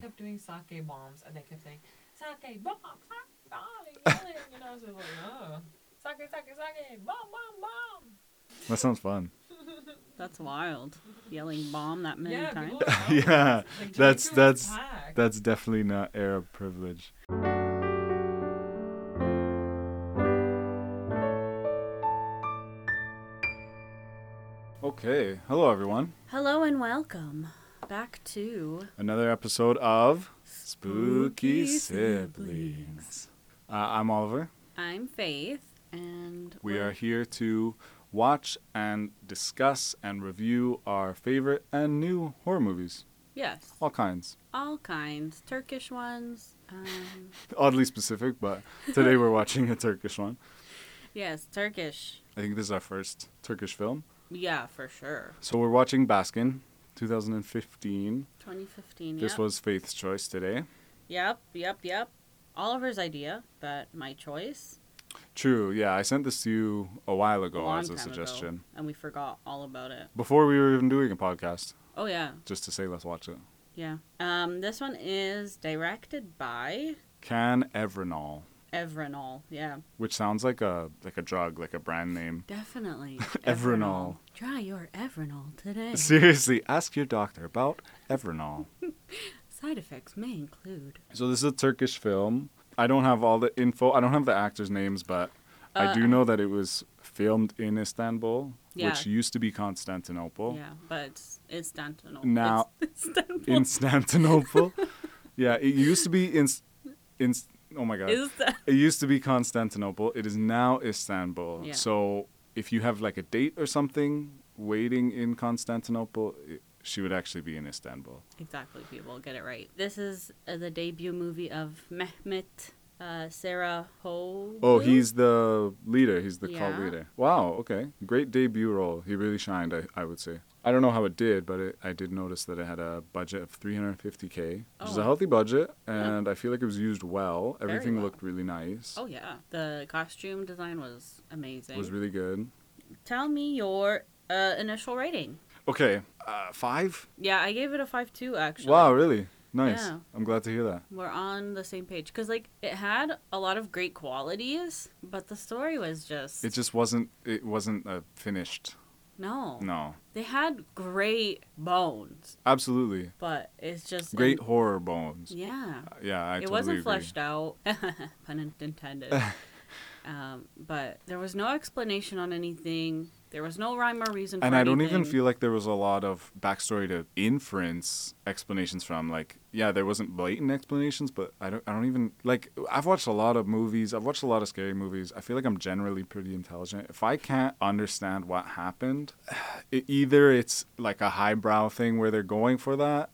Kept doing sake bombs, and they kept saying sake bomb, darling, you know. So like, oh, sake, bomb, bomb, bomb. That sounds fun. That's wild. Yelling bomb that many times. people are Yeah, like, that's packed. that's definitely not Arab privilege. Okay, hello everyone. Hello and welcome back to Another episode of Spooky Spooky Siblings. I'm Oliver. I'm Faith, and We are here to watch and discuss and review our favorite and new horror movies. Yes, All kinds. all kinds. Turkish ones. Oddly specific, but today we're watching a Turkish one. Yes, Turkish. I think this is our first Turkish film. Yeah, for sure. So we're watching Baskin, 2015. 2015. This Yep. was Faith's choice today. Yep. Oliver's idea, but my choice. True, yeah. I sent this to you a while A ago long as a time suggestion. ago, and we forgot all about it. Before we were even doing a podcast, Oh yeah, just to say let's watch it. yeah. This one is directed by Can Evrenol, Evrenol. Yeah, which sounds like a drug, like a brand name. definitely. Evrenol. Try your Evrenol today. Seriously, ask your doctor about Evrenol. Side effects may include. So this is a Turkish film. I don't have all the info. I don't have the actors' names, but I do know that it was filmed in Istanbul, Yeah. which used to be Constantinople. Yeah, but it's Constantinople. Now- It's Istanbul. Constantinople. Yeah, it used to be oh my god. It used to be Constantinople. It is now Istanbul. Yeah. So if you have like a date or something waiting in Constantinople, she would actually be in Istanbul. Exactly, people get it right. This is the debut movie of Mehmet Sarahoğlu. Oh, he's the leader. He's the cult Yeah. leader. Wow, okay. Great debut role. He really shined, I would say. I don't know how it did, but I did notice that it had a budget of $350K, which is a Oh. healthy budget, and I feel like it was used well. Very Everything well. looked really nice. Oh yeah, the costume design was amazing. It was really good. Tell me your initial rating. Okay, 5? Yeah, I gave it a 5.2 actually. Wow, really? Nice. Yeah. I'm glad to hear that. We're on the same page because like it had a lot of great qualities, but the story was just It wasn't finished. no. No. They had great bones, Absolutely. but it's just Great horror bones. Yeah. Yeah, I It totally wasn't agree. fleshed out, pun intended. But there was no explanation on anything. There was no rhyme or reason for And I don't even anything. feel like there was a lot of backstory to inference explanations from. Like, yeah, there wasn't blatant explanations, but I don't even like. I've watched a lot of movies. I've watched a lot of scary movies. I feel like I'm generally pretty intelligent. If I can't understand what happened, either it's like a highbrow thing where they're going for that,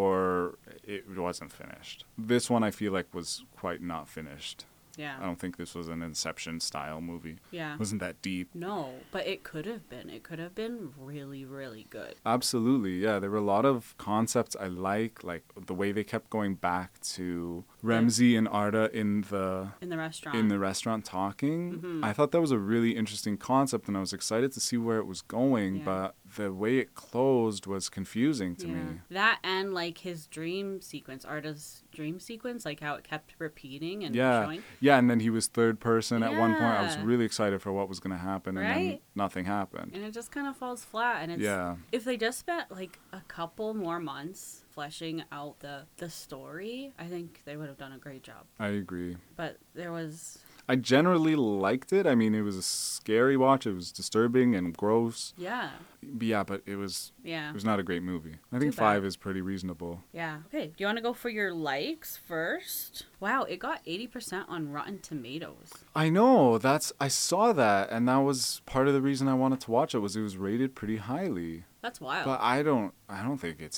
or it wasn't finished. This one I feel like was quite not finished. I Yeah. don't think this was an Inception style movie. Yeah. It wasn't that deep. No, but it could have been. It could have been really, really good. Absolutely, yeah. There were a lot of concepts I like the way they kept going back to Ramsey and Arda in the In the restaurant. talking. Mhm. I thought that was a really interesting concept, and I was excited to see where it was going. Yeah. But the way it closed was confusing to Yeah. me. That and like his dream sequence, Arda's dream sequence, like how it kept repeating and Yeah, showing. yeah. And then he was third person at one point. I was Yeah. really excited for what was going to happen, and then Right? nothing happened. And it just kind of falls flat. And it's Yeah. if they just spent like a couple more months fleshing out the story, I think they would have done a great job. I agree. But there was I generally liked it. I mean, it was a scary watch. It was disturbing and gross. Yeah, but it was not a great movie. I think Too bad. 5 is pretty reasonable. Yeah. Okay. Do you want to go for your likes first? Wow, it got 80% on Rotten Tomatoes. I know. I saw that, and that was part of the reason I wanted to watch it was rated pretty highly. That's wild. But I don't think it's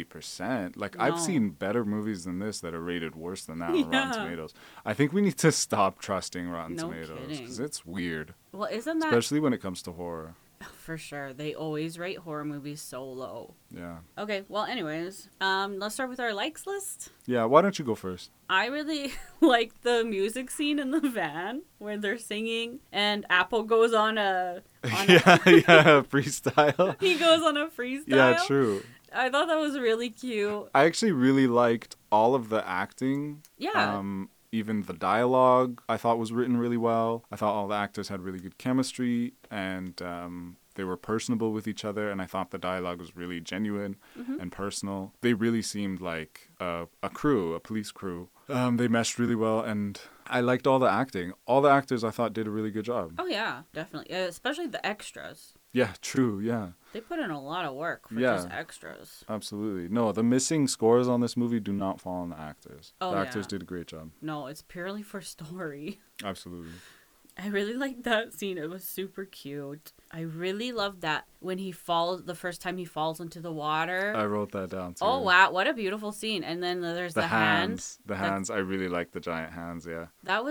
80%. Like, I've No. seen better movies than this that are rated worse than that on Rotten Yeah. Tomatoes. I think we need to stop trusting Rotten No Tomatoes kidding. because it's weird, Well, isn't that especially when it comes to horror. for sure? They always rate horror movies so low. Yeah. Okay. Well, anyways, let's start with our likes list. Yeah, why don't you go first? I really like the music scene in the van where they're singing and Apple goes on a Yeah, freestyle. he goes on a freestyle. Yeah, true. I thought that was really cute. I actually really liked all of the acting. Yeah. Even the dialogue I thought was written really well. I thought all the actors had really good chemistry, and they were personable with each other, and I thought the dialogue was really genuine and personal. They really seemed like a police crew. They meshed really well, and I liked all the acting. All the actors I thought did a really good job. Oh, yeah, definitely. Especially the extras. Yeah, true, yeah. They put in a lot of work for Yeah. just extras. Absolutely. No, the missing scores on this movie do not fall on the actors. Oh, the yeah. actors did a great job. No, it's purely for story. Absolutely. I really liked that scene. It was super cute. I really loved that when the first time he falls into the water. I wrote that down too. Oh, wow. What a beautiful scene. And then there's the hands. The hands. I really like the giant hands, yeah.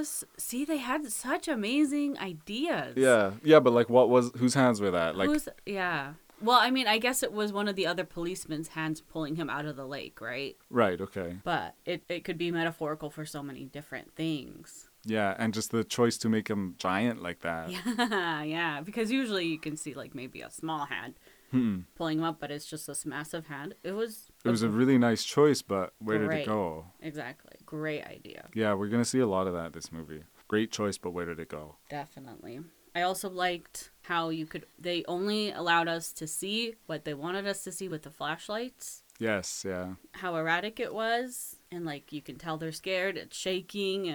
They had such amazing ideas. Yeah. Yeah, but like whose hands were that? Like Yeah. Well, I mean, I guess it was one of the other policemen's hands pulling him out of the lake, right? Right, okay. But it could be metaphorical for so many different things. Yeah, and just the choice to make him giant like that. Yeah, because usually you can see like maybe a small hand pulling him up, but it's just this massive hand. It was a really nice choice, but where did Great. it go? Exactly. Great idea. Yeah, we're going to see a lot of that this movie. Great choice, but where did it go? Definitely. I also liked how they only allowed us to see what they wanted us to see with the flashlights. Yes, yeah. How erratic it was, and like you can tell they're scared, it's shaking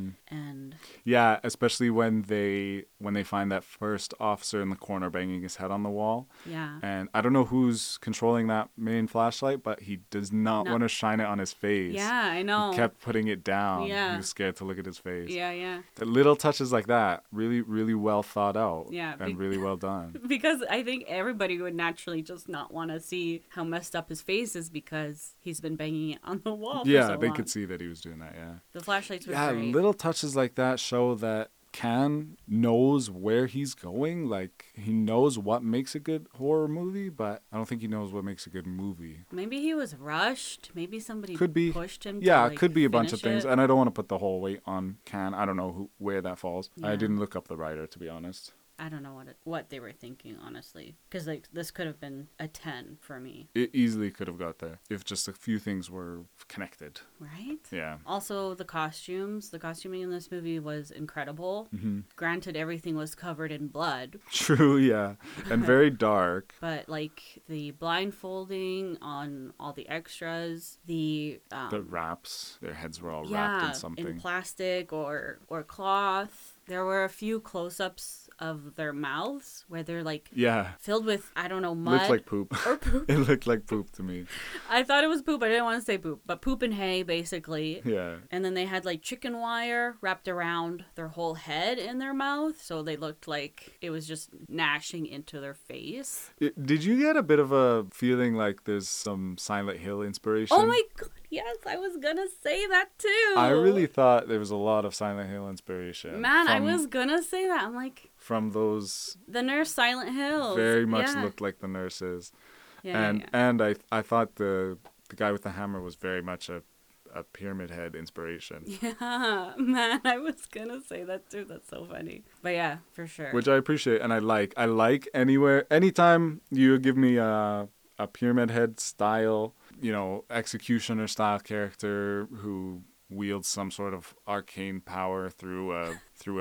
and Yeah, especially when they find that first officer in the corner banging his head on the wall. yeah. And I don't know who's controlling that main flashlight, but he does not No. want to shine it on his face. Yeah, I know. He kept putting it down. Yeah. He was scared to look at his face. Yeah. The little touches like that, really, really well thought out. Yeah, And really well done. Because I think everybody would naturally just not want to see how messed up his face is because he's been banging it on the wall for Yeah, so they long. could see that he was doing that, yeah. The flashlights were Yeah, great. little touches like that show that Can knows where he's going. Like, he knows what makes a good horror movie, but I don't think he knows what makes a good movie. Maybe he was rushed. Maybe somebody Could be. pushed him Yeah, to, it like, could be a bunch of finish things, it. and I don't want to put the whole weight on Can. I don't know where that falls. I Yeah. didn't look up the writer, to be honest. I don't know what they were thinking, honestly. Because like this could have been a 10 for me. It easily could have got there if just a few things were connected. Right? Yeah. Also, the costuming in this movie was incredible. Mm-hmm. Granted, everything was covered in blood, True, yeah. And very dark. but like the blindfolding on all the extras, the wraps, their heads were all wrapped in something. in plastic or cloth. There were a few close-ups of their mouths where they're like Yeah. filled with, I don't know, mud Looked like poop. or poop. It looked like poop to me. I thought it was poop. I didn't want to say poop, but poop and hay, basically. Yeah. And then they had like chicken wire wrapped around their whole head in their mouth, so they looked like it was just gnashing into their face. Did you get a bit of a feeling like there's some Silent Hill inspiration? Oh my god, yes, I was gonna say that too. I really thought there was a lot of Silent Hill inspiration. Man, I was gonna say that. I'm like, from those the nurse Silent Hill. very much looked like the nurses. Yeah, And I thought the guy with the hammer was very much a Pyramid Head inspiration. Yeah, man, I was gonna say that too. That's so funny. But yeah, for sure. Which I appreciate and I like. I like anytime you give me a Pyramid Head style, executioner style character who wields some sort of arcane power through a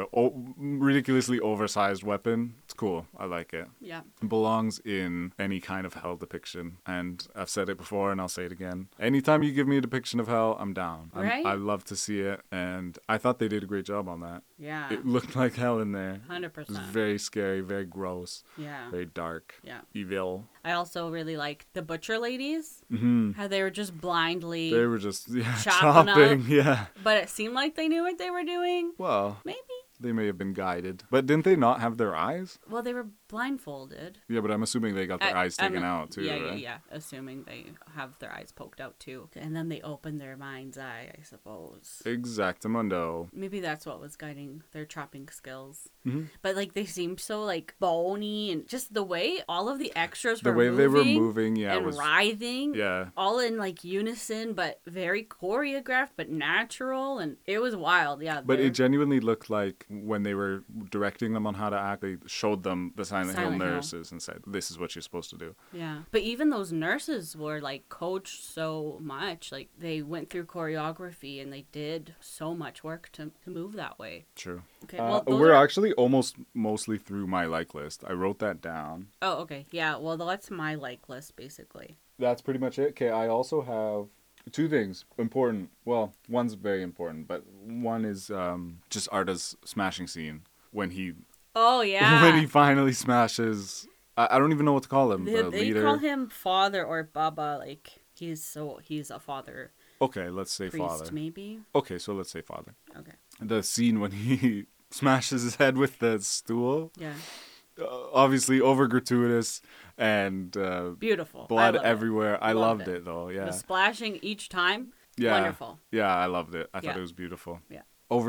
ridiculously oversized weapon. It's cool. I like it. Yeah. It belongs in any kind of hell depiction. And I've said it before and I'll say it again. Anytime you give me a depiction of hell, I'm down. Right? I love to see it. And I thought they did a great job on that. Yeah. It looked like hell in there. 100%. It was very scary, very gross, Yeah. very dark, Yeah. evil. I also really liked the butcher ladies. Mm-hmm. How they were just blindly, They were just Chopping up. chopping. Yeah. but it seemed like they knew what they were doing. Well, Maybe. they may have been guided. But didn't they not have their eyes? Well, they were blindfolded. Yeah, but I'm assuming they got their eyes taken I'm- out too, yeah, right? Yeah. Assuming they have their eyes poked out too. And then they open their mind's eye, I suppose. Exactamundo. Maybe that's what was guiding their chopping skills. Mhm. But like they seemed so like bony and just the way all of the extras The were way moving they were moving, yeah, and was writhing. yeah. All in like unison, but very choreographed, but natural, and it was wild. Yeah, But they're- it genuinely looked like when they were directing them on how to act, they showed them the Silent Hill Silent Hill. nurses and said, "This is what you're supposed to do." Yeah. But even those nurses were like coached so much. Like they went through choreography and they did so much work to move that way. True. Okay. Well, those We're are... actually almost mostly through my like list. I wrote that down. Oh, okay. Yeah. Well, that's my like list basically. That's pretty much it. Okay, I also have two things important. Well, one's very important, but one is just Arda's smashing scene when he Oh yeah. when he finally smashes. I don't even know what to call him. The They leader. call him father or Baba. Like he's a father Okay, let's say priest father. maybe. Okay, so let's say father. Okay. The scene when he smashes his head with the stool, Yeah. obviously over gratuitous and Beautiful. blood I love it. everywhere. I Loved loved it though. The Yeah, splashing each time. yeah, Wonderful. yeah. I loved it. I thought Yeah. it was beautiful. Yeah.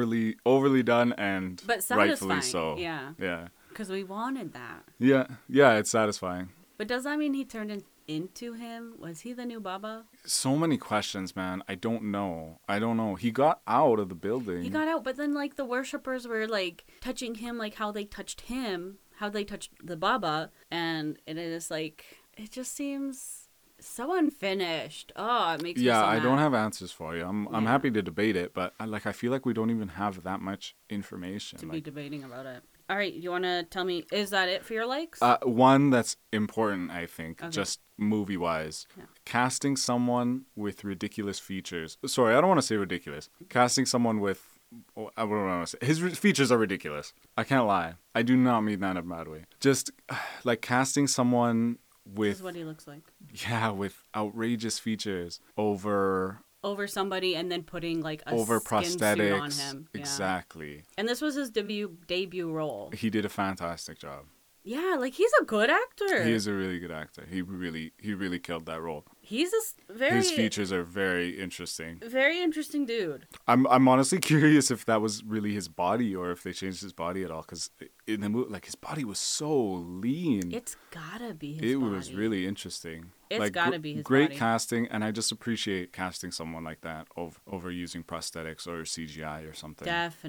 Overly done and But rightfully satisfying. so. Yeah. Yeah. Because we wanted that. Yeah. Yeah. It's satisfying. But does that mean he turned into him? Was he the new Baba? So many questions, man. I don't know. He got out of the building. He got out, but then like the worshippers were like touching him like how they touched him, how they touched the Baba, and it is like it just seems so unfinished. Oh, it makes me so I don't mad. have answers for you. I'm Yeah. happy to debate it, but I feel like we don't even have that much information. to be debating about it. All right, you want to tell me, is that it for your likes? One that's important, I think, Okay. just movie-wise. Yeah. Casting someone with ridiculous features. Sorry, I don't want to say ridiculous. Casting someone with... I don't want to say... His features are ridiculous. I can't lie. I do not mean that in a bad way. Just, like, casting someone This with... is what he looks like. Yeah, with outrageous features over Somebody and then putting like a over skin suit prosthetics. on him. Yeah. Exactly. And this was his debut role. He did a fantastic job. Yeah, like he's a good actor. He is a really good actor. He really killed that role. He's a very His features are very interesting. very interesting dude. I'm honestly curious if that was really his body or if they changed his body at all. Because in the movie, like his body was so lean. It's gotta be his It body. was really interesting. It's like, gotta be his great body. casting, and I just appreciate casting someone like that over using prosthetics or CGI or something.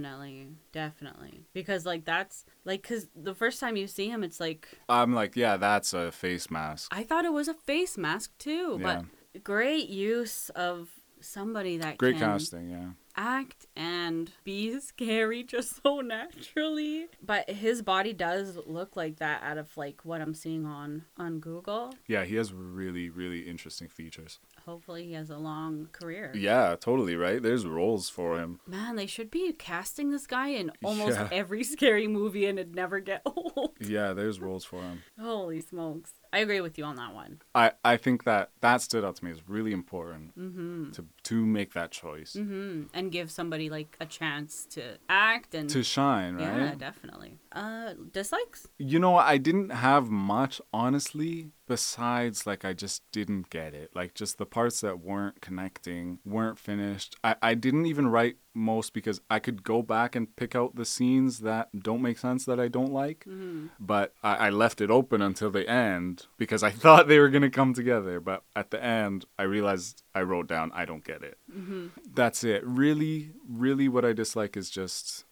Definitely. Because like that's like because the first time you see him, it's like I'm like, yeah, that's a face mask. I thought it was a face mask too. Yeah. But great use of somebody that Great can casting, yeah. act and be scary just so naturally. But his body does look like that out of like what I'm seeing on Google. Yeah, he has really, really interesting features. Hopefully he has a long career. Yeah, totally, right? There's roles for him. Man, they should be casting this guy in almost Yeah. every scary movie and it'd never get old. Yeah, there's roles for him. Holy smokes. I agree with you on that one. I think that stood out to me as really important to make that choice. And give somebody like a chance to act and To shine, right? yeah, definitely. Dislikes? You know, I didn't have much, honestly, besides, like, I just didn't get it. Like, just the parts that weren't connecting, weren't finished. I didn't even write most because I could go back and pick out the scenes that don't make sense that I don't like. But I left it open until the end because I thought they were going to come together. But at the end, I realized I wrote down, I don't get it. That's it. Really, really what I dislike is just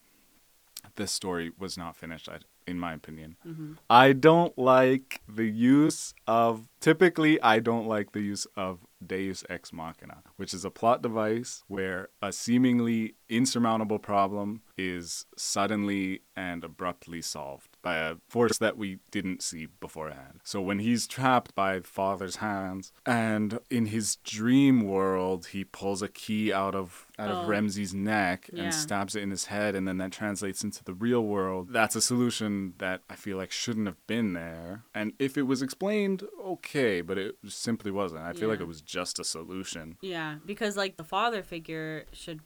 this story was not finished, in my opinion. I don't like the use of... Typically, I don't like the use of Deus Ex Machina, which is a plot device where a seemingly insurmountable problem is suddenly and abruptly solved by a force that we didn't see beforehand. So when he's trapped by Father's hands and in his dream world, he pulls a key out of Remzi's neck Yeah. and stabs it in his head, and then that translates into the real world. That's a solution that I feel like shouldn't have been there. And if it was explained, okay, but it simply wasn't. I feel like Yeah. it was just a solution. Yeah, because like the father figure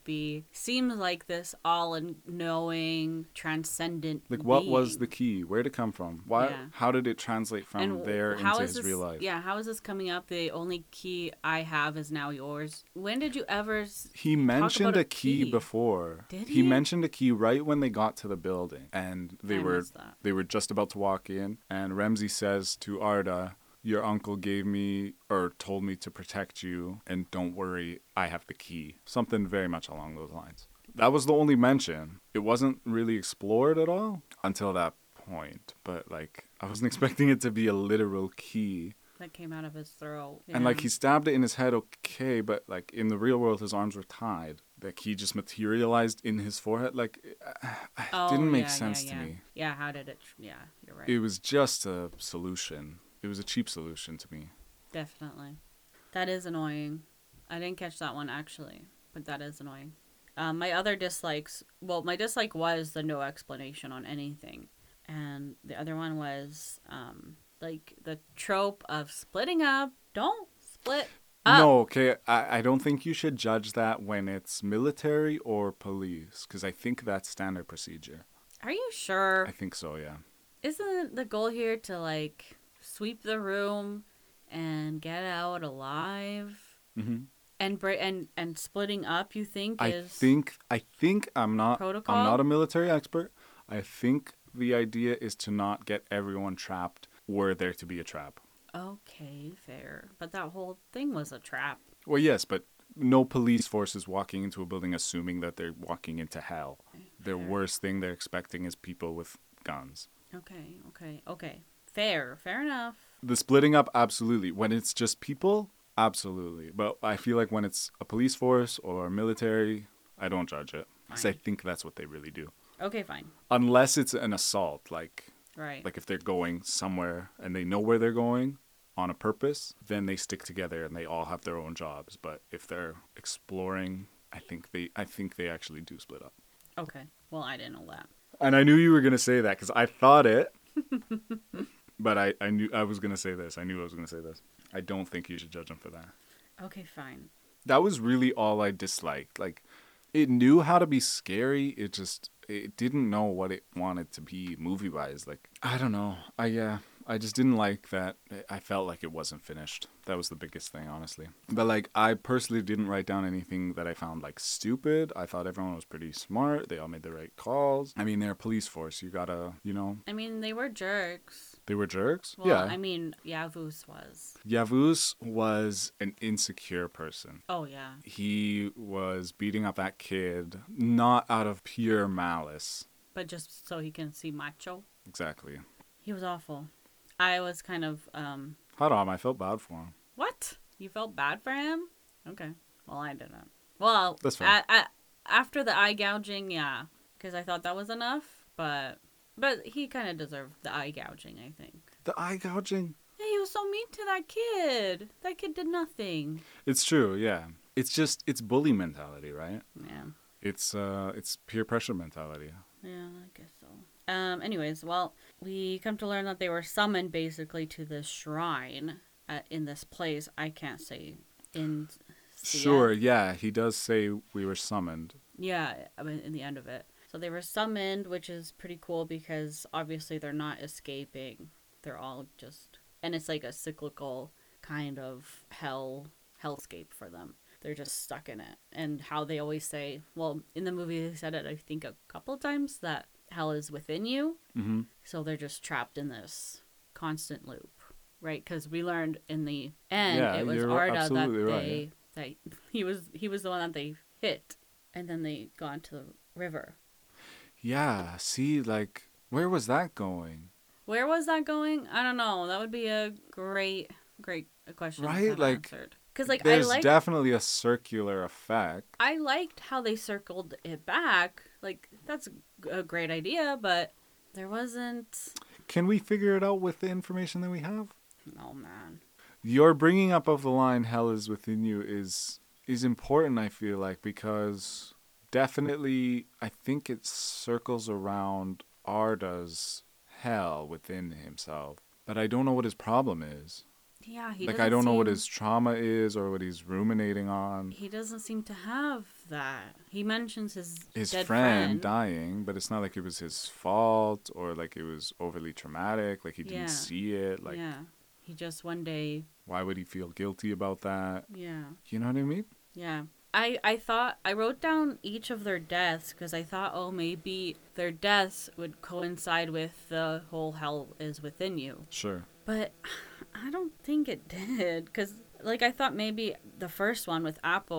seems like this all-knowing, transcendent Like, what being. was the key? Where'd it come from? Why? Yeah. How did it translate from And there how into is his this, real life? Yeah, how is this coming up? The only key I have is now yours. When did you ever He mentioned about a a key key. before. Did He he? mentioned a key right when they got to the building, and I missed that. they were just about to walk in, and Remzi says to Arda, "Your uncle gave me or told me to protect you, and don't worry, I have the key." Something very much along those lines. That was the only mention. It wasn't really explored at all until that point. But like, I wasn't expecting it to be a literal key. That came out of his throat. And like, Yeah. he stabbed it in his head, okay, but like in the real world, his arms were tied. Like, he just materialized in his forehead. Like, it didn't make sense to me. Yeah, how did it? Yeah, you're right. It was just a solution. It was a cheap solution to me. Definitely. That is annoying. I didn't catch that one actually, but that is annoying. My other dislikes, well, my dislike was the no explanation on anything. And the other one was like the trope of splitting up. Don't split up. No, okay. I don't think you should judge that when it's military or police, because I think that's standard procedure. Are you sure? I think so, yeah. Isn't the goal here to like sweep the room and get out alive? Mm-hmm. And splitting up, you think I is think I'm not protocol? a military expert. I think the idea is to not get everyone trapped were there to be a trap. Okay, fair. But that whole thing was a trap. Well, yes, but no police force is walking into a building assuming that they're walking into hell. The Fair. worst thing they're expecting is people with guns. Okay. Fair enough. The splitting up, absolutely. When it's just people, absolutely. But I feel like when it's a police force or military, I don't judge it. Because I Fine. think that's what they really do. Okay, fine. Unless it's an assault, like Right. if they're going somewhere and they know where they're going on a purpose, then they stick together and they all have their own jobs. But if they're exploring, I think they actually do split up. Okay. Well, I didn't know that. And I knew you were gonna say that because I thought it. But I knew I was gonna say this. I knew I was gonna say this. I don't think you should judge them for that. Okay, fine. That was really all I disliked. Like, it knew how to be scary. It didn't know what it wanted to be movie wise. Like, I don't know. I just didn't like that. I felt like it wasn't finished. That was the biggest thing, honestly. But like, I personally didn't write down anything that I found like stupid. I thought everyone was pretty smart. They all made the right calls. I mean, they're a police force. You gotta, I mean, they were jerks. they were jerks. Well, Yeah. I mean, Yavuz was. Yavuz was an insecure person. Oh, yeah. He was beating up that kid, not out of pure malice. But just so he can see macho. Exactly. He was awful. I was kind of, Hold on, I felt bad for him. what? You felt bad for him? Okay. Well, I didn't. Well, That's fine. after the eye gouging, yeah. Because I thought that was enough. But he kind of deserved the eye gouging, I think. The eye gouging? Yeah, he was so mean to that kid. That kid did nothing. It's true, yeah. It's bully mentality, right? Yeah. It's peer pressure mentality. Yeah, I guess so. Anyways, well, we come to learn that they were summoned basically to this shrine in this place. I can't say in. Sure, yeah, he does say we were summoned. Yeah, I mean, in the end of it. So they were summoned, which is pretty cool because obviously they're not escaping. They're all just, and it's like a cyclical kind of hellscape for them. They're just stuck in it. And how they always say, well, in the movie they said it, I think, a couple times, that hell is within you. Mm-hmm. So they're just trapped in this constant loop, right? Because we learned in the end it was you're Arda absolutely that right, that he was the one that they hit, and then they got to the river. Yeah, see, like, where was that going? Where was that going? I don't know. That would be a great question, to Right? have Like, answered. Because like There's definitely a circular effect. I liked how they circled it back. Like, that's a great idea, but there wasn't. Can we figure it out with the information that we have? Oh man. Your bringing up of the line "hell is within you" is important, I feel like, because definitely I think it circles around Arda's hell within himself, but I don't know what his problem is. Yeah, he Like, doesn't I don't know what seem- his trauma is or what he's ruminating on. He doesn't seem to have that. He mentions his dead Friend dying, but it's not like it was his fault or like it was overly traumatic, like he Yeah. didn't see it. Like, yeah. He just one day. why would he feel guilty about that? Yeah. You know what I mean? Yeah. I thought I wrote down each of their deaths because I thought, oh, maybe their deaths would coincide with the whole hell is within you. Sure. But I don't think it did because, like, I thought maybe the first one with Apple,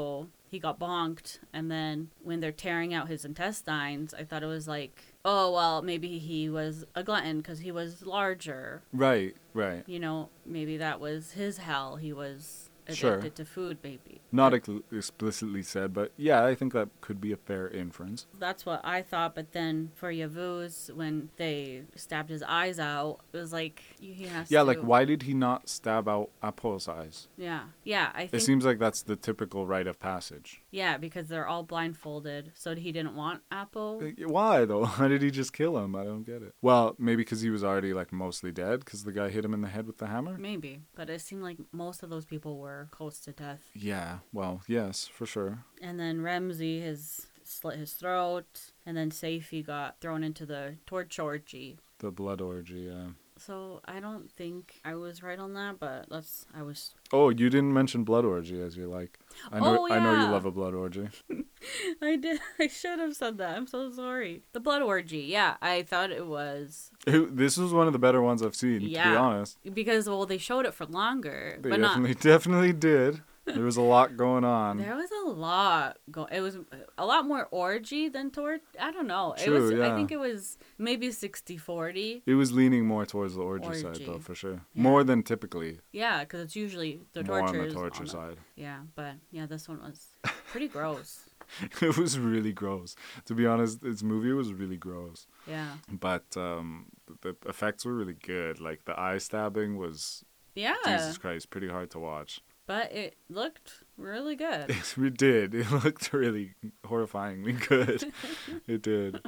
he got bonked, and then when they're tearing out his intestines, I thought it was like, oh, well, maybe he was a glutton because he was larger. Right. Right. You know, maybe that was his hell. He was Sure. addicted to food, maybe. Not But explicitly said, but yeah, I think that could be a fair inference. that's what I thought. But then for Yavuz, when they stabbed his eyes out, it was like he has Yeah, to. like why did he not stab out Apo's eyes? Yeah, I It think. seems like that's the typical rite of passage. Yeah, because they're all blindfolded, so he didn't want Apple. Why though? Why did he just kill him? I don't get it. Well, maybe because he was already like mostly dead because the guy hit him in the head with the hammer. Maybe, but it seemed like most of those people were close to death. Yeah. Well, yes, for sure. And then Ramsey has slit his throat, and then Saifi got thrown into the torch orgy. The blood orgy. Yeah. So I don't think I was right on that, but I was. Oh, you didn't mention blood orgy as you like. I know. Oh, I know you yeah. love a blood orgy. I did. I should have said that. I'm so sorry. The blood orgy. Yeah, I thought it was This was one of the better ones I've seen. To be Yeah. honest, because they showed it for longer, they but not. definitely did. There was a lot going on. There was a lot It was a lot more orgy than toward. I don't know. True, I yeah. think it was maybe 60-40. It was leaning more towards the orgy side, Orgy. though, for sure. Yeah. More than typically. Yeah, because it's usually the More on torture. the torture side. Yeah, but yeah, this one was pretty gross. It was really gross. To be honest, this movie was really gross. Yeah. But the effects were really good. Like, the eye stabbing was, Yeah. Jesus Christ, pretty hard to watch. But it looked really good. It did. It looked really horrifyingly good. It did.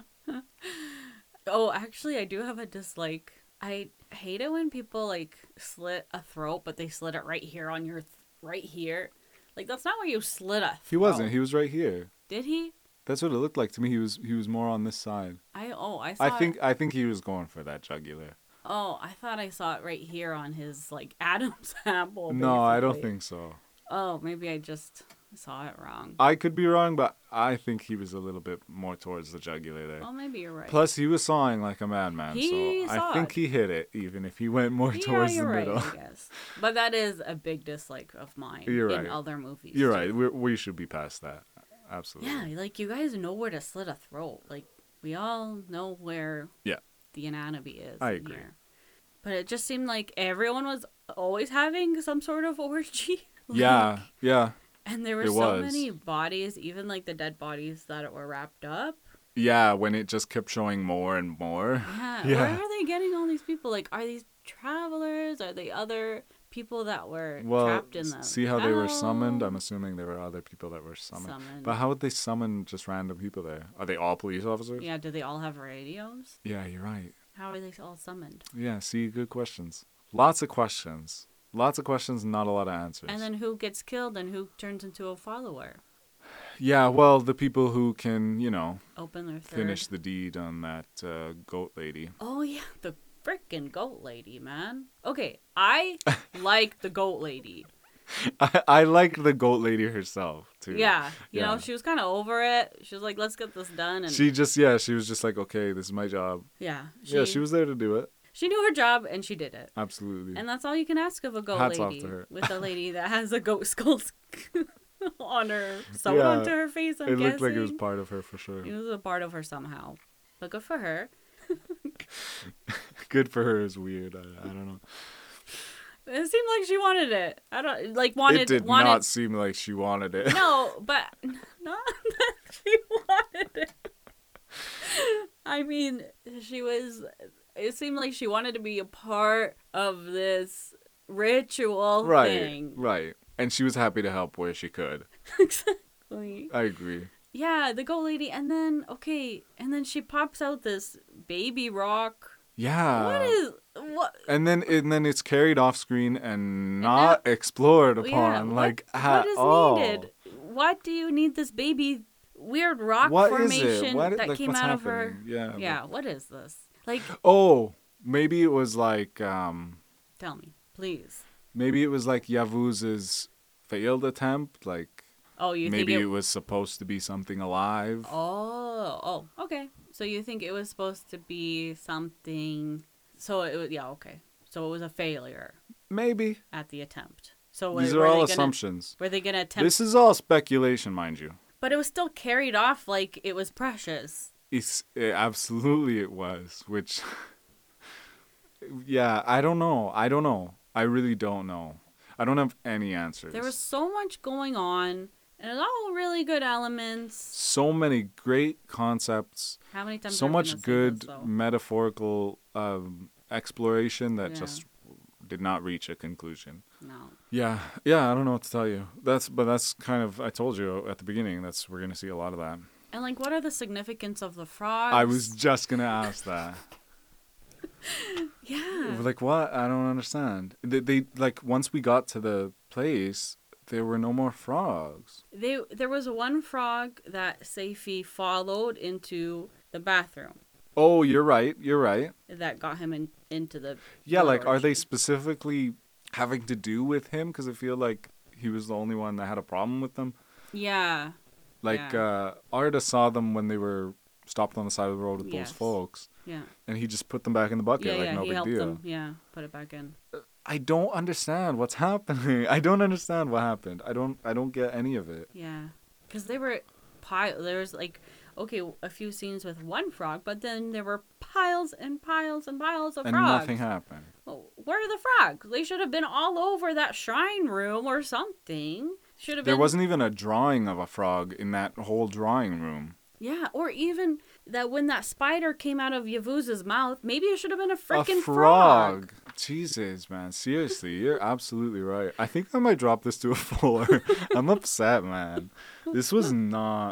Oh, actually, I do have a dislike. I hate it when people like slit a throat, but they slit it right here on your right here. Like that's not where you slit a throat. He wasn't. He was right here. Did he? That's what it looked like to me. He was more on this side. I I saw. think he was going for that jugular. Oh, I thought I saw it right here on his like Adam's apple. No, I don't basically. think so. Oh, maybe I just saw it wrong. I could be wrong, but I think he was a little bit more towards the jugular there. Oh, maybe you're right. Plus, he was sawing like a madman, He so I sawed. think he hit it, even if he went more Yeah, towards the you're right, middle. I guess. But that is a big dislike of mine You're in right. other movies. You're too. right. We should be past that. Absolutely. Yeah, like you guys know where to slit a throat. Like we all know where Yeah. the anatomy is. I in agree. Here. But it just seemed like everyone was always having some sort of orgy. Like, Yeah. Yeah. And there were It so was. many bodies, even like the dead bodies that were wrapped up. Yeah. When it just kept showing more and more. Yeah. Yeah. Where are they getting all these people? Like, are these travelers? Are they other people that were Well, trapped in the see how they were hell? summoned? I'm assuming there were other people that were summoned. But how would they summon just random people there? Are they all police officers? Yeah, do they all have radios? Yeah, you're right. How are they all summoned? Yeah, see, good questions. Lots of questions. Lots of questions, not a lot of answers. And then who gets killed and who turns into a follower? Yeah, well, the people who can, Open their third. finish the deed on that goat lady. Oh yeah, the frickin' goat lady, man. Okay, I like the goat lady. I liked the goat lady herself, too. Yeah, you know, Yeah. she was kind of over it. She was like, "Let's get this done." And She was just like, okay, this is my job. yeah, She was there to do it. she knew her job and she did it. Absolutely. And that's all you can ask of a goat Hats off lady. to her. With a lady that has a goat skull on her, sewn Yeah, onto her face. I'm it looked like it was guessing. part of her for sure. It was a part of her somehow. But good for her. Good for her is weird. I don't know. It seemed like she wanted it. I don't like It did not seem like she wanted it. No, but not that she wanted it. I mean, it seemed like she wanted to be a part of this ritual thing. Right. And she was happy to help where she could. Exactly. I agree. Yeah, the goat lady. And then she pops out this baby rock. Yeah. What? And then it's carried off screen and not explored upon at what is all. needed? What do you need this baby weird rock What is formation it? What, that came what's out of her? happening? Yeah. Yeah, what is this? Like, Oh, maybe it was like tell me, please. maybe it was like Yavuz's failed attempt. Like Oh, you maybe think it was supposed to be something alive. Oh, okay. So you think it was supposed to be something? So it was okay. So it was a failure Maybe. at the attempt. So These were are all they gonna- assumptions. Were they gonna attempt? This is all speculation, mind you. But it was still carried off like it was precious. Absolutely it was, which yeah, I don't know. I really don't know. I don't have any answers. There was so much going on, and it's all really good elements. so many great concepts, How many times? so are we much gonna say good this, though? metaphorical exploration that Yeah. just did not reach a conclusion. No. Yeah, I don't know what to tell you. That's kind of, I told you at the beginning, we're going to see a lot of that. And like, what are the significance of the frogs? I was just going to ask that. Yeah. Like, what? I don't understand. They like, once we got to the place, there were no more frogs. There was one frog that Seifi followed into the bathroom Oh, you're right. that got him into the. Yeah, like, are they orgy. specifically having to do with him? Because I feel like he was the only one that had a problem with them. Yeah. Like, Yeah. Arda saw them when they were stopped on the side of the road with Yes. those folks, Yeah. and he just put them back in the bucket, Yeah. like, Yeah. no He big helped deal. them. Yeah. Put it back in. I don't understand what's happening. I don't understand what happened. I don't get any of it. Yeah. Because they were there was like, okay, a few scenes with one frog, but then there were piles and piles and piles of And frogs. nothing happened. Well, where are the frogs? They should have been all over that shrine room or something. Should have been. There wasn't even a drawing of a frog in that whole drawing room. Yeah, or even that when that spider came out of Yavuza's mouth, maybe it should have been a freaking A frog. Jesus, man. Seriously, you're absolutely right. I think I might drop this to a 4. I'm upset, man. This was not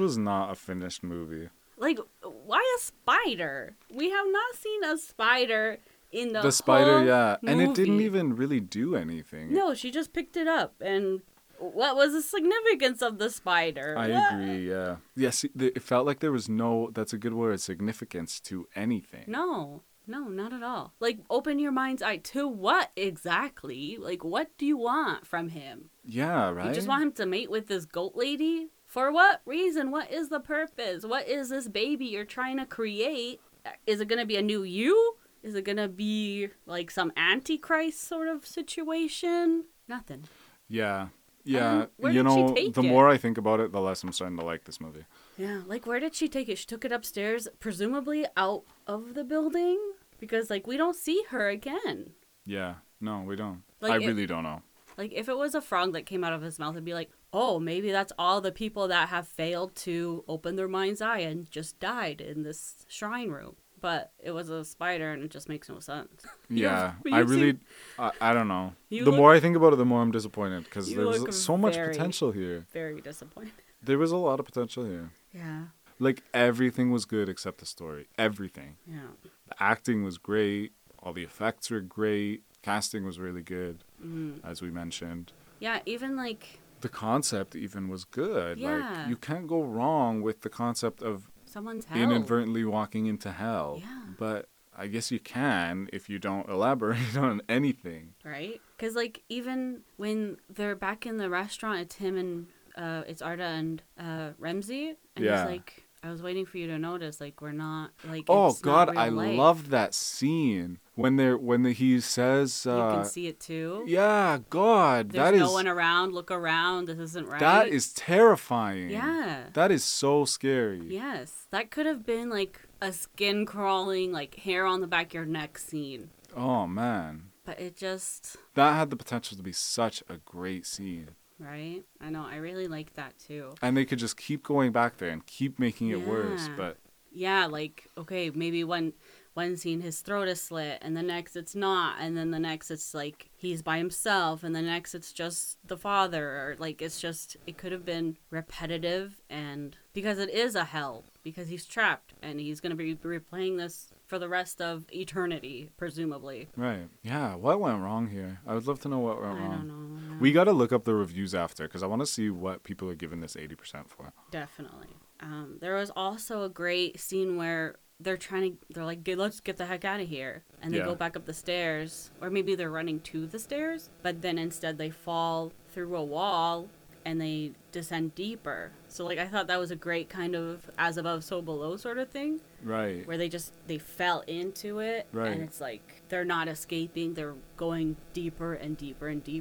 a finished movie. Like, why a spider? We have not seen a spider in the spider, whole yeah. And it didn't movie. even really do anything. No, she just picked it up, and what was the significance of the spider? I What? agree, yeah. Yes, it felt like there was no, that's a good word, significance to anything. No, not at all. Like, open your mind's eye to what exactly? Like, what do you want from him? Yeah, right? You just want him to mate with this goat lady? For what reason? What is the purpose? What is this baby you're trying to create? Is it going to be a new you? Is it going to be like some antichrist sort of situation? Nothing. Yeah. Yeah, where you did she know, take the it? more I think about it, the less I'm starting to like this movie. Yeah, like where did she take it? She took it upstairs, presumably out of the building? Because, like, we don't see her again. Yeah, no, we don't. Like, I it- really don't know. Like, if it was a frog that came out of his mouth, it'd be like, oh, maybe that's all the people that have failed to open their mind's eye and just died in this shrine room. But it was a spider, and it just makes no sense. Yeah, You I seem- really, I don't know. You The look- more I think about it, the more I'm disappointed because You there look was so much very- potential here. Very disappointed. There was a lot of potential here. Yeah. Like, everything was good except the story. Everything. Yeah. The acting was great. All the effects were great. Casting was really good, as we mentioned. Yeah, even like The concept even was good. Yeah. Like, you can't go wrong with the concept of someone's hell. inadvertently walking into hell. Yeah. But I guess you can if you don't elaborate on anything. Right? Because, like, even when they're back in the restaurant, it's him and, it's Arda and Ramsey. And Yeah. he's like, I was waiting for you to notice, like, we're not, like, Oh it's not God, real I life. loved that scene when he says, You can see it too. yeah, God, There's that is no one around. Look around. This isn't right. that is terrifying. Yeah. That is so scary. Yes. That could have been, like, a skin crawling, like, hair on the back of your neck scene. Oh man, But it just, that had the potential to be such a great scene. right? I know. I really like that too. And they could just keep going back there and keep making it worse. Yeah. But Yeah, like, okay, maybe one scene his throat is slit, and the next it's not, and then the next it's like he's by himself, and the next it's just the father, or like it's just, it could have been repetitive, and because it is a hell, because he's trapped, and he's going to be replaying this for the rest of eternity, presumably. right, yeah. What went wrong here? I would love to know what went I wrong. don't know. We got to look up the reviews after because I want to see what people are giving this 80% for. Definitely. There was also a great scene where they're like, let's get the heck out of here. And they Yeah. go back up the stairs. Or maybe they're running to the stairs. But then instead they fall through a wall and they descend deeper. So, like, I thought that was a great kind of as above, so below sort of thing. Right. Where they fell into it. Right. And it's like, they're not escaping. They're going deeper and deeper and deeper.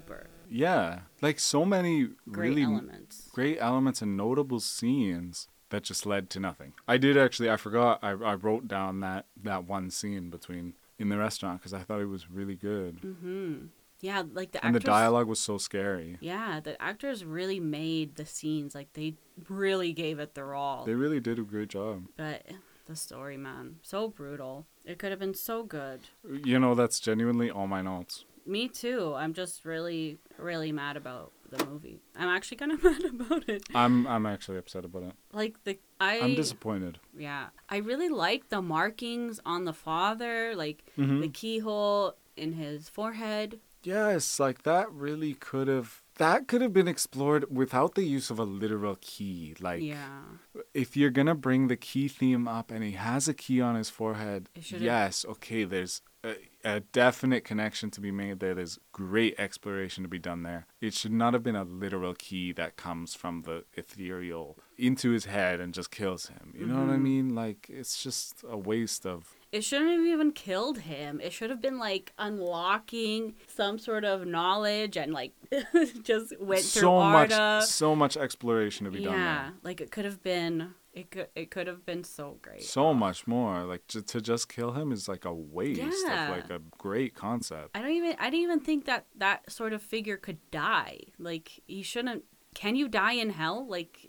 Yeah, like so many Great really elements. great elements and notable scenes that just led to nothing. I did actually. I forgot. I wrote down that one scene between in the restaurant because I thought it was really good, Yeah, like the and the actors. dialogue was so scary. Yeah, the actors really made the scenes. Like they really gave it their all. They really did a great job. But the story, man, so brutal. It could have been so good. You know, that's genuinely all my notes. Me too. I'm just really, really mad about the movie. I'm actually kind of mad about it. I'm actually upset about it. Like I'm disappointed. Yeah, I really like the markings on the father, like Mm-hmm. the keyhole in his forehead. Yes, like that could have been explored without the use of a literal key. Like Yeah, if you're gonna bring the key theme up and he has a key on his forehead, It should've- yes, okay, there's a definite connection to be made there. There's great exploration to be done there. It should not have been a literal key that comes from the ethereal into his head and just kills him. You know what I mean? Like, it's just a waste of... it shouldn't have even killed him. It should have been like unlocking some sort of knowledge and like just went through Arda. So much exploration to be done Yeah, there. like it could have been. It could have been so great. So much more. Like, to just kill him is like a waste Yeah. of like a great concept. I didn't even think that sort of figure could die. Like he shouldn't. Can you die in hell? Like,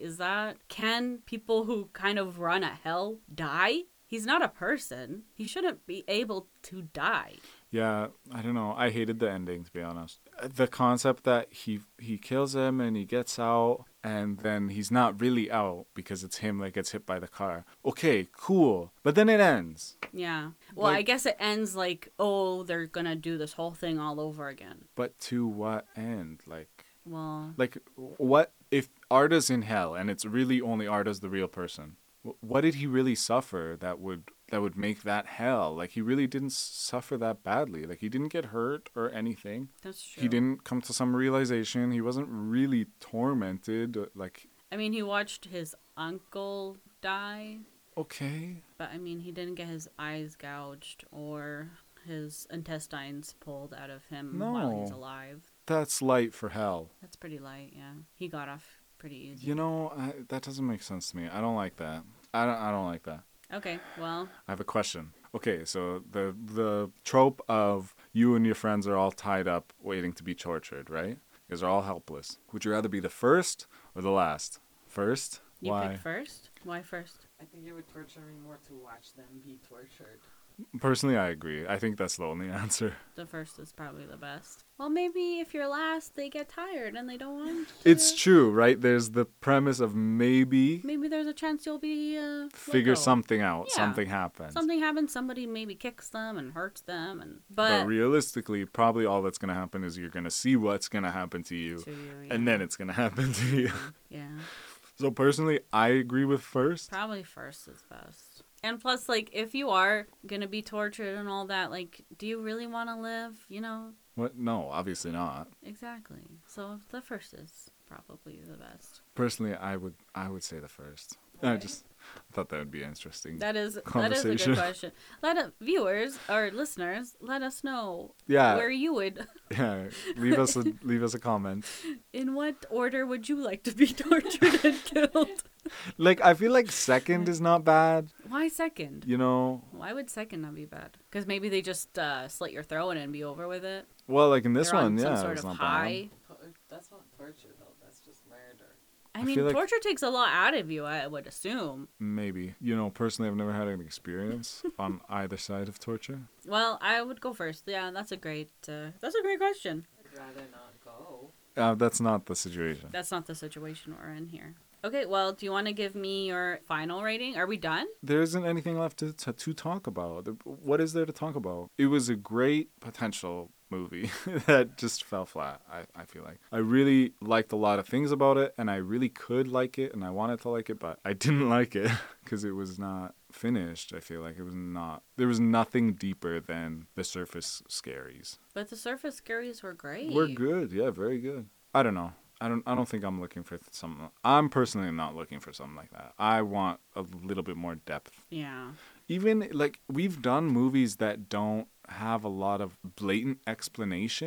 can people who kind of run a hell die? He's not a person. He shouldn't be able to die. Yeah, I don't know. I hated the ending, to be honest. The concept that he kills him and he gets out and then he's not really out because it's him that gets hit by the car. Okay, cool. But then it ends. Yeah. Well, Like- I guess it ends like, oh, they're gonna do this whole thing all over again. But to what end? Well, Like what if Arda's in hell and it's really only Arda's the real person? What did he really suffer that would make that hell? Like, he really didn't suffer that badly. Like, he didn't get hurt or anything. that's true. He didn't come to some realization. He wasn't really tormented. Like, I mean, he watched his uncle die, okay. but I mean, he didn't get his eyes gouged or his intestines pulled out of him while he's No. alive. That's light for hell. That's pretty light, yeah. He got off pretty easy. You know, that doesn't make sense to me. I don't like that. I don't like that. Okay, well, I have a question. Okay, so the trope of you and your friends are all tied up waiting to be tortured, right? Because they're all helpless. Would you rather be the first or the last? First? you Why? pick first? Why first? I think it would torture me more to watch them be tortured. Personally, I agree. I think that's the only answer. The first is probably the best. Well, maybe if you're last, they get tired and they don't want to. It's true, right? There's the premise of maybe Maybe there's a chance you'll be let figure go. something out. Yeah. Something happens. Something happens. Somebody maybe kicks them and hurts them, and But realistically, probably all that's going to happen is you're going to see what's going to happen to you, to you, and then it's going to happen to you. yeah, So personally, I agree with first. probably first is best. And plus, like, if you are gonna be tortured and all that, like, do you really want to live? You know, What? No, obviously not. exactly. So the first is probably the best. Personally, I would say the first. I just thought that would be interesting. That is a Conversation. good question. Viewers or listeners, let us know Yeah. where you would. Yeah, leave us a comment. In what order would you like to be tortured and killed? Like, I feel like second is not bad. Why second? You know, Why would second not be bad? Because maybe they just slit your throat and be over with it. well, like in this They're one, on some yeah, sort it's of not high. That's not torture though. That's just murder. I I mean, feel like- torture takes a lot out of you, I would assume. bad. Maybe. You know, personally, I've never had an experience on either side of torture. Well, I would go first. Yeah, that's a great question. I'd rather not go. That's not the situation. That's not the situation we're in here. Okay, well, do you want to give me your final rating? Are we done? There isn't anything left to talk about. What is there to talk about? It was a great potential movie that just fell flat, I feel like. I really liked a lot of things about it, and I really could like it, and I wanted to like it, but I didn't like it because it was not finished. I feel like there was nothing deeper than the surface scaries. But the surface scaries were great. We're good, yeah, very good. I don't know. I don't think I'm looking for something. I'm personally not looking for something like that. I want a little bit more depth. Yeah. Even like we've done movies that don't have a lot of blatant explanation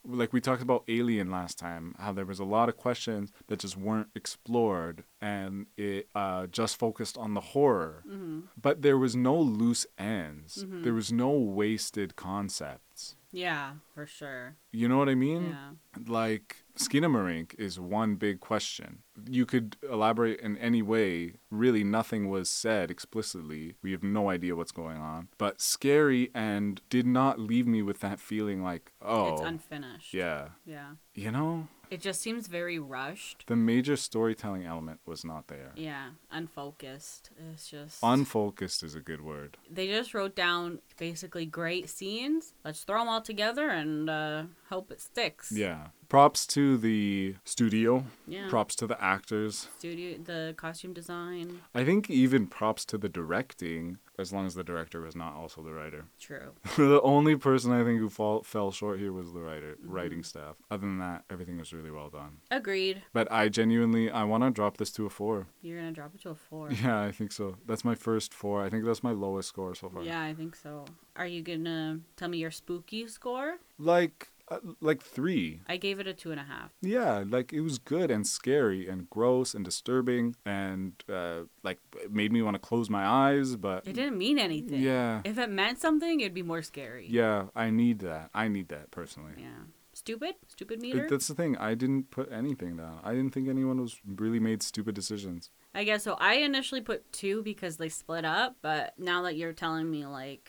like we talked about Alien last time, how there was a lot of questions that just weren't explored, and it just focused on the horror. Mm-hmm. But there was no loose ends. Mm-hmm. There was no wasted concepts. Yeah, for sure. You know what I mean? Yeah. Like, Skinamarink is one big question. You could elaborate in any way. Really, nothing was said explicitly. We have no idea what's going on. But scary and did not leave me with that feeling like, oh. It's unfinished. Yeah. Yeah. You know? It just seems very rushed. The major storytelling element was not there. Yeah, unfocused. It's just... Unfocused is a good word. They just wrote down basically great scenes. Let's throw them all together and hope it sticks. Yeah. Props to the studio. Yeah. Props to the actors. Studio, the costume design. I think even props to the directing, as long as the director was not also the writer. True. The only person I think who fell short here was the Mm-hmm. writing staff. Other than that, everything was really well done. Agreed. But I want to drop this to a 4. You're gonna drop it to a 4. Yeah, I think so. That's my first 4. I think that's my lowest score so far. Yeah, I think so. Are you gonna tell me your spooky score? Like 3. I gave it a 2.5. Yeah, like it was good and scary and gross and disturbing and like it made me want to close my eyes, but It didn't mean anything. yeah. If it meant something, it'd be more scary. Yeah, I need that. I need that personally. Yeah. Stupid meter. That's the thing. I didn't put anything down. I didn't think anyone was really made stupid decisions. I guess so. I initially put 2 because they split up, but now that you're telling me like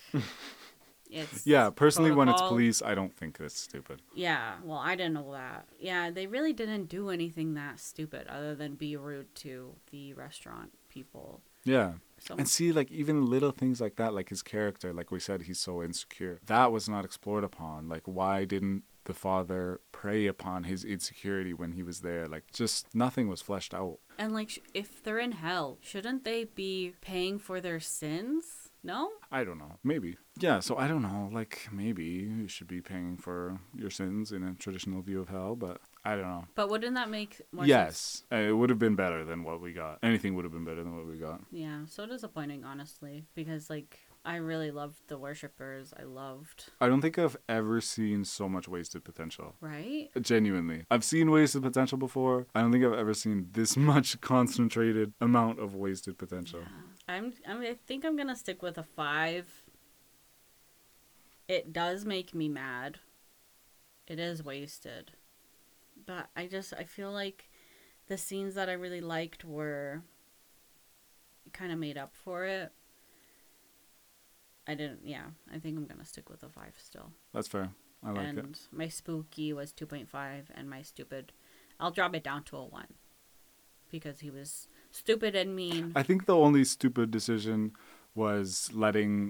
it's Yeah, personally, when it's protocol. police, I don't think it's stupid. Yeah, well, I didn't know that. Yeah, they really didn't do anything that stupid other than be rude to the restaurant people. Yeah. So And see, like, even little things like that, like his character, like we said, he's so insecure. That was not explored upon. Like, why didn't the father prey upon his insecurity when he was there? Like, just nothing was fleshed out. and like if they're in hell, shouldn't they be paying for their sins? No? I don't know. Maybe. Yeah, so I don't know. Like, maybe you should be paying for your sins in a traditional view of hell, but I don't know. But wouldn't that make more sense? Yes, it would have been better than what we got. Anything would have been better than what we got. Yeah, so disappointing, honestly, because like I really loved the worshippers. I loved, I don't think I've ever seen so much wasted potential. right? Genuinely. I've seen wasted potential before. I don't think I've ever seen this much concentrated amount of wasted potential. I think I'm gonna stick with a 5. It does make me mad. It is wasted. But I feel like the scenes that I really liked were kind of made up for it. I think I'm gonna stick with a 5 still. That's fair. I like and it. my spooky was 2.5, and my stupid, I'll drop it down to a 1. Because he was stupid and mean. I think the only stupid decision was letting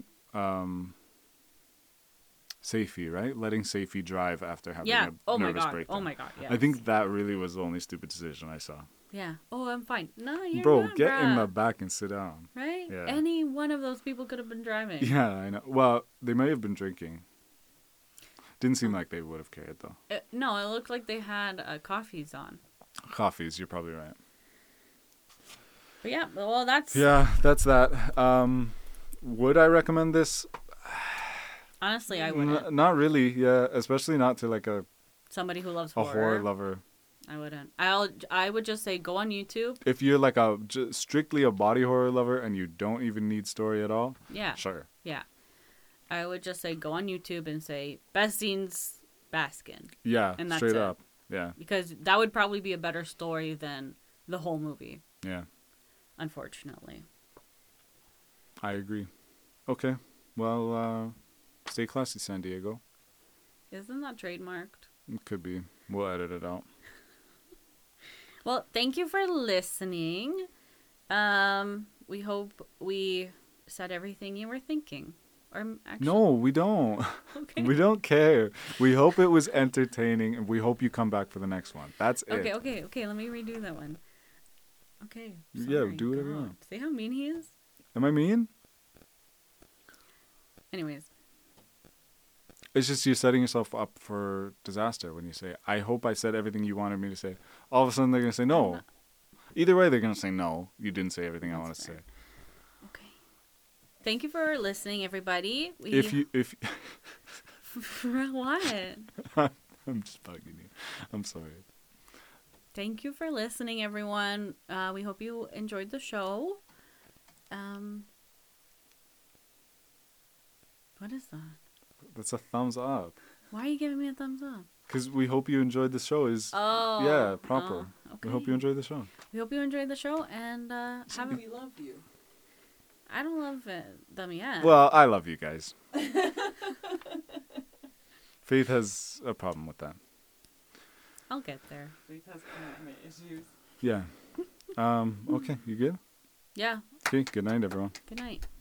Safey, right? Letting Safey drive after having Yeah. a Oh my nervous god. breakdown. Oh my god. Yes. I think that really was the only stupid decision I saw. Yeah. Oh, I'm fine. No, you're Bro, not, get in bruh. the back and sit down. Right? Yeah. Any one of those people could have been driving. Yeah, I know. Well, they may have been drinking. Didn't seem like they would have cared, though. No, it looked like they had coffees on. Coffees, you're probably right. But yeah, well, that's... Yeah, that's that. Would I recommend this? Honestly, I wouldn't. Not really, yeah. Especially not to like a Somebody who loves horror lover. I wouldn't. I would just say go on YouTube. If you're like strictly a body horror lover and you don't even need story at all, Yeah. sure. Yeah. I would just say go on YouTube and say best scenes Baskin. Yeah, And that's straight it. up. Yeah, Because that would probably be a better story than the whole movie, yeah. unfortunately. I agree. Okay, well, stay classy, San Diego. Isn't that trademarked? It could be. We'll edit it out. Well, thank you for listening. We hope we said everything you were thinking. Or actually, No, we don't. Okay. We don't care. We hope it was entertaining, and we hope you come back for the next one. That's it. Okay. Let me redo that one. Okay. Yeah, sorry, do whatever you God. want. See how mean he is? Am I mean? Anyways, It's just you're setting yourself up for disaster when you say, I hope I said everything you wanted me to say. All of a sudden, they're going to say no. Either way, they're going to say no. You didn't say everything I want to That's say. fair. Okay. Thank you for listening, everybody. If What? I'm just bugging you. I'm sorry. Thank you for listening, everyone. We hope you enjoyed the show. What is that? That's a thumbs up. Why are you giving me a thumbs up? Because we hope you enjoyed the show. Yeah, proper. Okay. We hope you enjoyed the show. We hope you enjoyed the show, and We love you. I don't love them yet. Well, I love you guys. Faith has a problem with that. I'll get there. Faith has commitment issues. Yeah. Okay, you good? Yeah. Okay, good night, everyone. Good night.